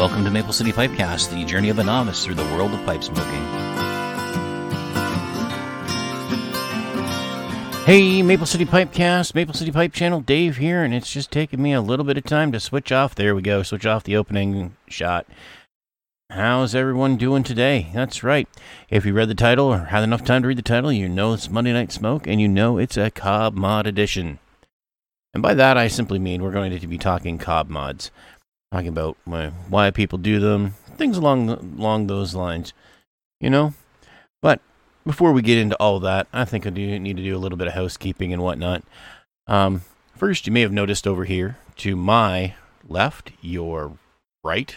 Welcome to Maple City Pipecast, the journey of a novice through the world of pipe smoking. Hey, Maple City Pipecast, Maple City Pipe Channel, Dave here, and it's just taken me a little bit of time to switch off. There we go, switch off the opening shot. How's everyone doing today? That's right. If you read the title or had enough time to read the title, you know it's Monday Night Smoke, and you know it's a Cobb Mod edition. And by that, I simply mean we're going to be talking Cobb mods. Talking about why people do them, things along those lines, you know? But before we get into all that, I think I do need to do a little bit of housekeeping and whatnot. First, you may have noticed over here to my left, your right,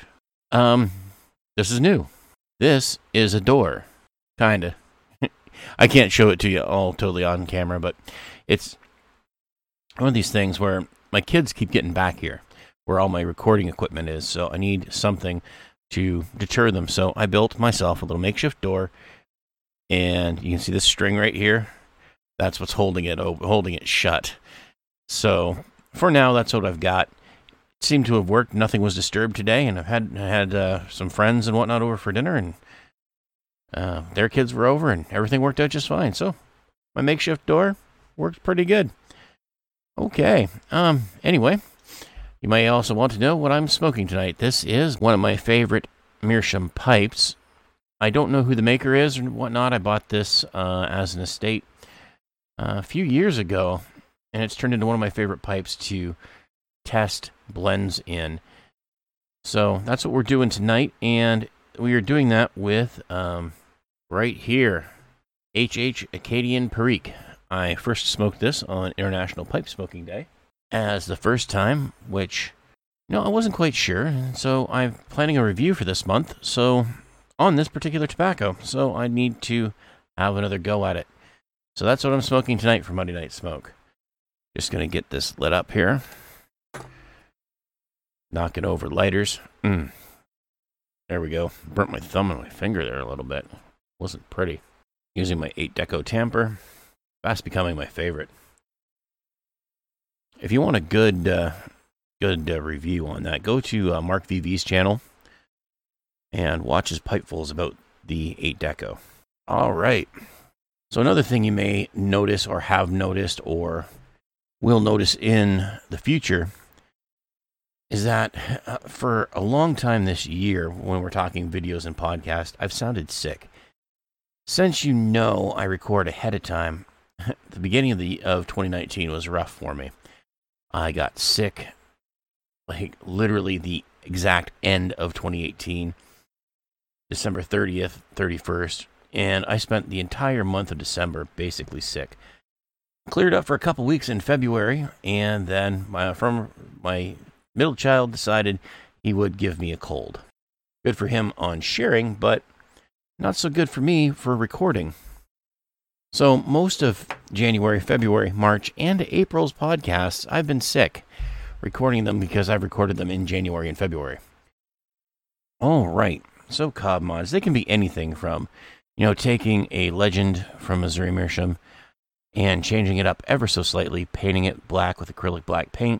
this is new. This is a door. Kinda. I can't show it to you all totally on camera, but it's one of these things where my kids keep getting back here, where all my recording equipment is, so I need something to deter them. So I built myself a little makeshift door, and you can see this string right here. That's what's holding it shut. So for now, that's what I've got. It seemed to have worked. Nothing was disturbed today, and I've had some friends and whatnot over for dinner, and their kids were over, and everything worked out just fine. So my makeshift door worked pretty good. Okay. Anyway, you may also want to know what I'm smoking tonight. This is one of my favorite Meerschaum pipes. I don't know who the maker is or whatnot. I bought this as an estate a few years ago, and it's turned into one of my favorite pipes to test blends in. So that's what we're doing tonight, and we are doing that with right here, HH Acadian Perique. I first smoked this on International Pipe Smoking Day as the first time, which, I wasn't quite sure, so I'm planning a review for this month, so on this particular tobacco, so I need to have another go at it. So that's what I'm smoking tonight for Monday Night Smoke. Just going to get this lit up here. Knock it over lighters. There we go. Burnt my thumb and my finger there a little bit. Wasn't pretty. Using my 8 Deco tamper. Fast becoming my favorite. If you want a good review on that, go to Mark VV's channel and watch his pipefuls about the 8 Deco. All right. So another thing you may notice or have noticed or will notice in the future is that for a long time this year, when we're talking videos and podcasts, I've sounded sick. Since I record ahead of time, the beginning of 2019 was rough for me. I got sick, like literally the exact end of 2018, December 30th, 31st, and I spent the entire month of December basically sick. Cleared up for a couple weeks in February, and then my middle child decided he would give me a cold. Good for him on sharing, but not so good for me for recording. So most of January, February, March, and April's podcasts, I've been sick, recording them because I've recorded them in January and February. All right, so Cobb mods, they can be anything from, taking a legend from Missouri Meerschaum and changing it up ever so slightly, painting it black with acrylic black paint,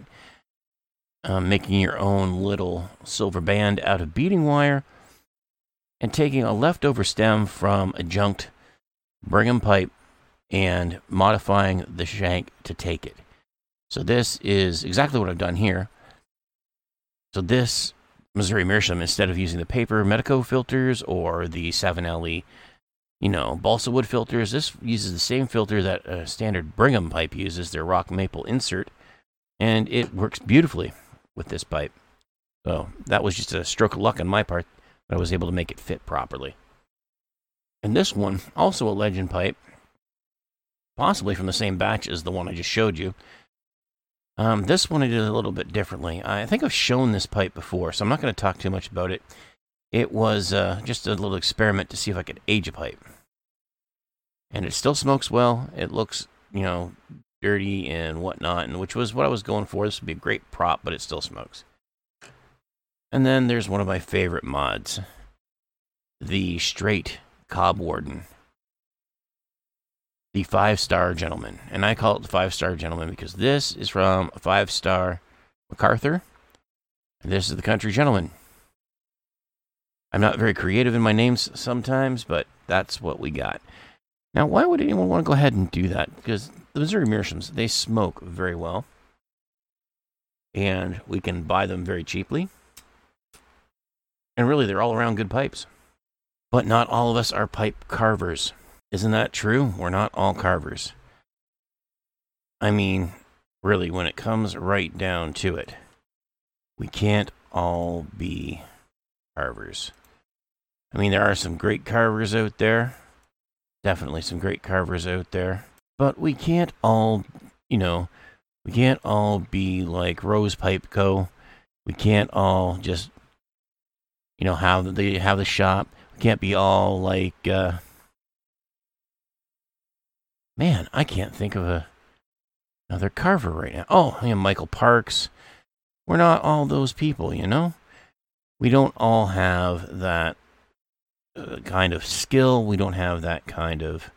making your own little silver band out of beading wire, and taking a leftover stem from a junked Brigham pipe and modifying the shank to take it. So this is exactly what I've done here. So this Missouri Meerschaum, instead of using the paper Medico filters or the 7LE, balsa wood filters, this uses the same filter that a standard Brigham pipe uses, their rock maple insert, and it works beautifully with this pipe. So that was just a stroke of luck on my part that I was able to make it fit properly. And this one, also a legend pipe, possibly from the same batch as the one I just showed you. This one I did a little bit differently. I think I've shown this pipe before, so I'm not going to talk too much about it. It was just a little experiment to see if I could age a pipe. And it still smokes well. It looks, dirty and whatnot, and which was what I was going for. This would be a great prop, but it still smokes. And then there's one of my favorite mods, the straight Cobb Warden, the 5-star gentleman. And I call it the 5-star gentleman because this is from a 5-star MacArthur, and this is the country gentleman. I'm not very creative in my names sometimes, but that's what we got. Now, why would anyone want to go ahead and do that? Because the Missouri Meerschaums, they smoke very well. And we can buy them very cheaply. And really, they're all around good pipes. But not all of us are pipe carvers. Isn't that true? We're not all carvers. I mean, really, when it comes right down to it, we can't all be carvers. I mean, there are some great carvers out there. Definitely some great carvers out there. But we can't all, we can't all be like Rose Pipe Co. We can't all just, have the shop. We can't be all like, man, I can't think of another carver right now. Oh, Michael Parks. We're not all those people, We don't all have that kind of skill. We don't have that kind of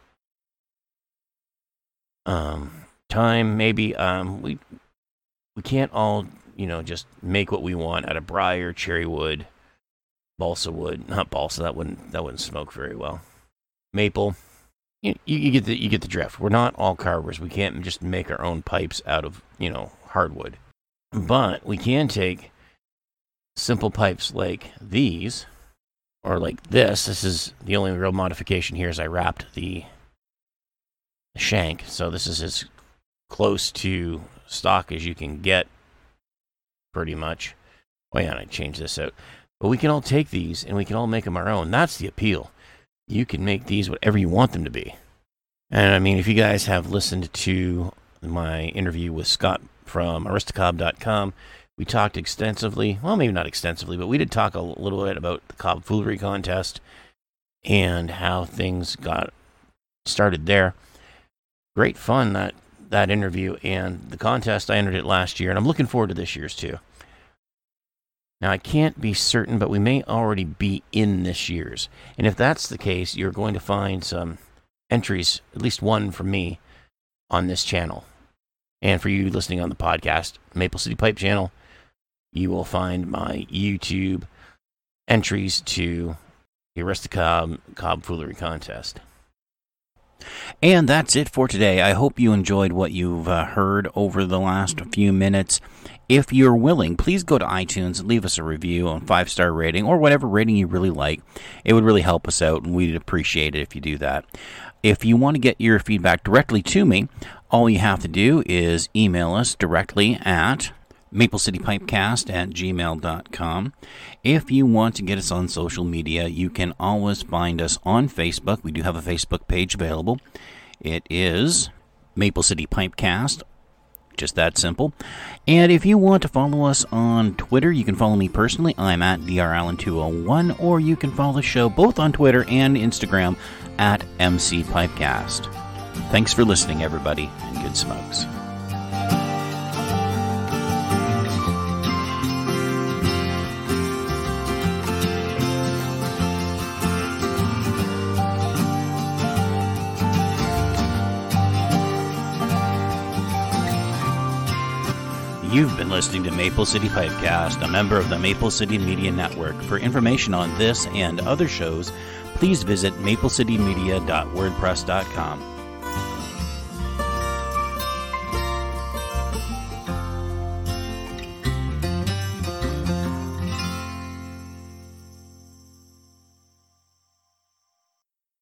time. Maybe we can't all just make what we want out of briar, cherry wood, balsa wood. Not balsa. That wouldn't smoke very well. Maple. You get the drift. We're not all carvers. We can't just make our own pipes out of hardwood. But we can take simple pipes like these, or like this. This is the only real modification here is I wrapped the shank. So this is as close to stock as you can get, pretty much. Oh yeah, and I changed this out. But we can all take these and we can all make them our own. That's the appeal. You can make these whatever you want them to be. And I mean, if you guys have listened to my interview with Scott from Aristocob.com, we talked extensively, well, maybe not extensively, but we did talk a little bit about the Cobb Foolery Contest and how things got started there. Great fun, that interview, and the contest, I entered it last year, and I'm looking forward to this year's too. Now, I can't be certain, but we may already be in this year's. And if that's the case, you're going to find some entries, at least one from me, on this channel. And for you listening on the podcast, Maple City Pipe channel, you will find my YouTube entries to the Aristocob Cobb Foolery Contest. And that's it for today. I hope you enjoyed what you've heard over the last few minutes. If you're willing, please go to iTunes and leave us a review on 5-star rating or whatever rating you really like. It would really help us out, and we'd appreciate it if you do that. If you want to get your feedback directly to me, all you have to do is email us directly at maplecitypipecast@gmail.com. If you want to get us on social media, you can always find us on Facebook. We do have a Facebook page available. It is Maple City Pipecast. Just that simple. And if you want to follow us on Twitter, you can follow me personally. I'm at drallen201, or you can follow the show both on Twitter and Instagram at MCPipecast. Thanks for listening, everybody, and good smokes. You've been listening to Maple City Pipecast, a member of the Maple City Media Network. For information on this and other shows, please visit maplecitymedia.wordpress.com.